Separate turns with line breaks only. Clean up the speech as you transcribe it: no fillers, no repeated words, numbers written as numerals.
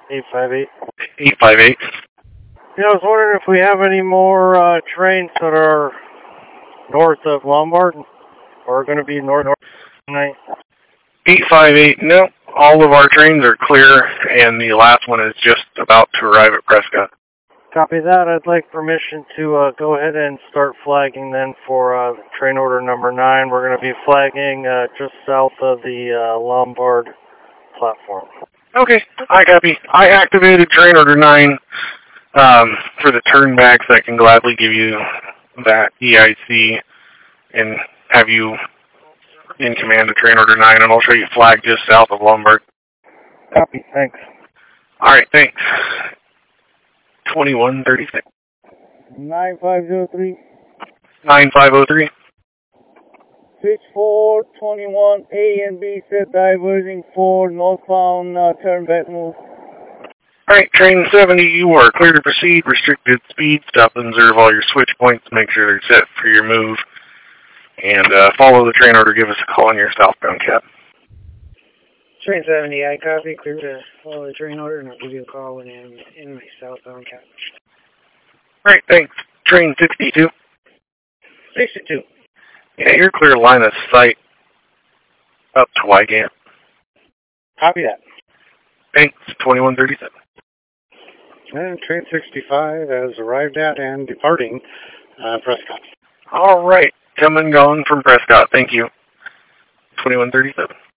858.
858.
Yeah, I was wondering if we have any more trains that are north of Lombard or going to be north tonight.
858. No, all of our trains are clear, and the last one is just about to arrive at Prescott.
Copy that. I'd like permission to go ahead and start flagging then for train order number 9. We're going to be flagging just south of the Lombard platform.
Okay, I copy. I activated train order 9 for the turnbacks. I can gladly give you that EIC and have you in command of train order 9, and I'll show you flag just south of Lombard.
Copy. Thanks.
All right, thanks. 2136.
9503.
9503.
Switch 421 A and B set diverging for northbound turnback move.
All right, train 70, you are clear to proceed. Restricted speed. Stop and observe all your switch points. Make sure they're set for your move. And follow the train order. Give us a call on your southbound cab.
Train 70, I copy. Clear to follow the train order, and I'll give you a call when I'm in my southbound cab.
All right, thanks. Train 62.
62.
Yeah, you're clear line of sight up to Wygant.
Copy that.
Thanks. 2137.
And train 65 has arrived at and departing Prescott.
All right. Come and gone from Prescott. Thank you. 2137.